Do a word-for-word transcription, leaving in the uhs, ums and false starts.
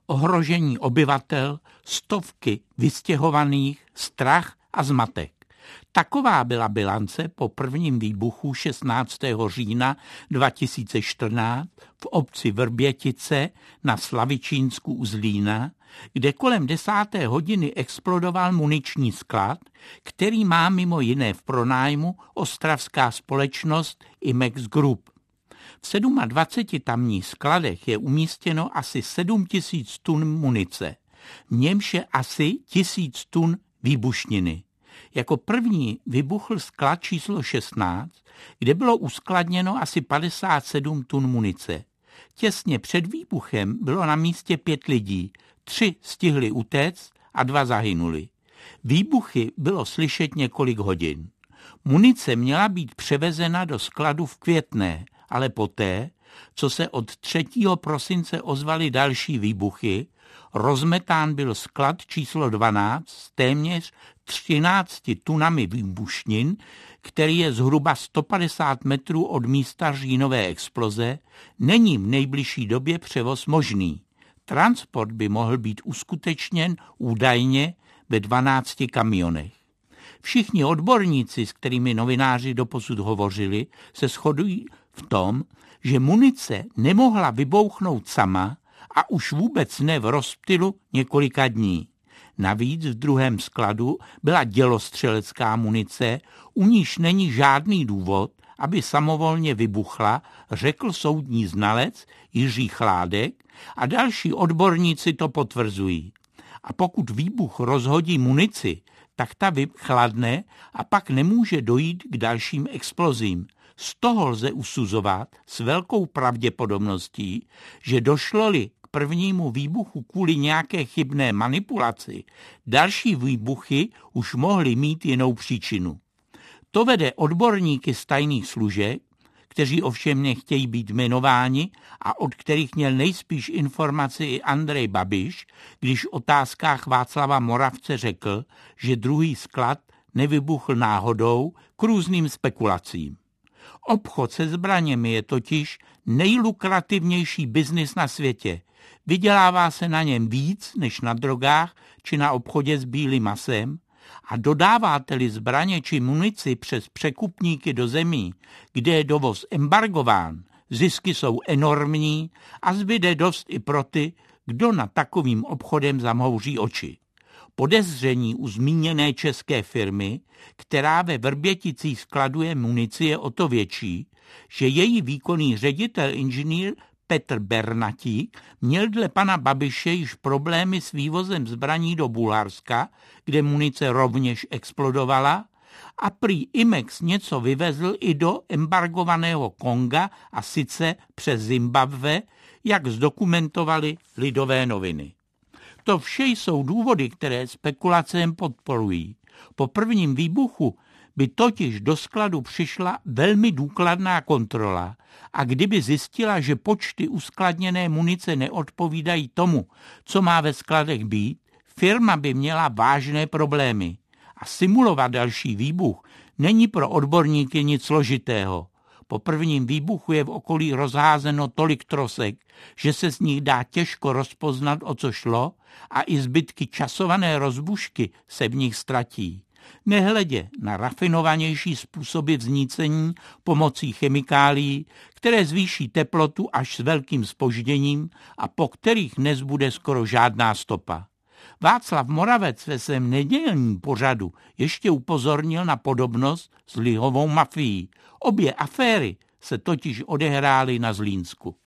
ohrožení obyvatel, stovky vystěhovaných, strach a zmatek. Taková byla bilance po prvním výbuchu šestnáctého října dva tisíce čtrnáct v obci Vrbětice na Slavičínsku u Zlína, kde kolem desáté hodiny explodoval muniční sklad, který má mimo jiné v pronájmu ostravská společnost Imex Group. V dvaceti sedmi tamních skladech je umístěno asi sedm tisíc tun munice, v němž je asi tisíc tun výbušniny. Jako první vybuchl sklad číslo šestnáct, kde bylo uskladněno asi padesát sedm tun munice. Těsně před výbuchem bylo na místě pět lidí, tři stihli utéct a dva zahynuli. Výbuchy bylo slyšet několik hodin. Munice měla být převezena do skladu v Květné, ale poté, co se od třetího prosince ozvaly další výbuchy, rozmetán byl sklad číslo dvanáct s téměř třinácti tunami výbušnin, který je zhruba sto padesát metrů od místa říjnové exploze, není v nejbližší době převoz možný. Transport by mohl být uskutečněn údajně ve dvanácti kamionech. Všichni odborníci, s kterými novináři doposud hovořili, se shodují v tom, že munice nemohla vybouchnout sama a už vůbec ne v rozptylu několika dní. Navíc v druhém skladu byla dělostřelecká munice, u níž není žádný důvod, aby samovolně vybuchla, řekl soudní znalec Jiří Chládek a další odborníci to potvrzují. A pokud výbuch rozhodí munici, tak ta vychladne a pak nemůže dojít k dalším explozím. Z toho lze usuzovat s velkou pravděpodobností, že došlo-li k prvnímu výbuchu kvůli nějaké chybné manipulaci, další výbuchy už mohly mít jinou příčinu. To vede odborníky z tajných služeb, kteří ovšem nechtějí být jmenováni a od kterých měl nejspíš informaci i Andrej Babiš, když v otázkách Václava Moravce řekl, že druhý sklad nevybuchl náhodou, k různým spekulacím. Obchod se zbraněmi je totiž nejlukrativnější biznis na světě. Vydělává se na něm víc než na drogách či na obchodě s bílým masem a dodáváte-li zbraně či munici přes překupníky do zemí, kde je dovoz embargován, zisky jsou enormní a zbyde dost i pro ty, kdo na takovým obchodem zamhouří oči. Podezření u zmíněné české firmy, která ve Vrběticích skladuje munici, je o to větší, že její výkonný ředitel inženýr Petr Bernatík měl dle pana Babiše již problémy s vývozem zbraní do Bulharska, kde munice rovněž explodovala, a prý Imex něco vyvezl i do embargovaného Konga a sice přes Zimbabwe, jak zdokumentovaly Lidové noviny. To vše jsou důvody, které spekulacem podporují. Po prvním výbuchu by totiž do skladu přišla velmi důkladná kontrola a kdyby zjistila, že počty uskladněné munice neodpovídají tomu, co má ve skladech být, firma by měla vážné problémy. A simulovat další výbuch není pro odborníky nic složitého. Po prvním výbuchu je v okolí rozházeno tolik trosek, že se z nich dá těžko rozpoznat, o co šlo, a i zbytky časované rozbušky se v nich ztratí. Nehledě na rafinovanější způsoby vznícení pomocí chemikálií, které zvýší teplotu až s velkým zpožděním a po kterých nezbude skoro žádná stopa. Václav Moravec ve svém nedělním pořadu ještě upozornil na podobnost s lihovou mafií. Obě aféry se totiž odehrály na Zlínsku.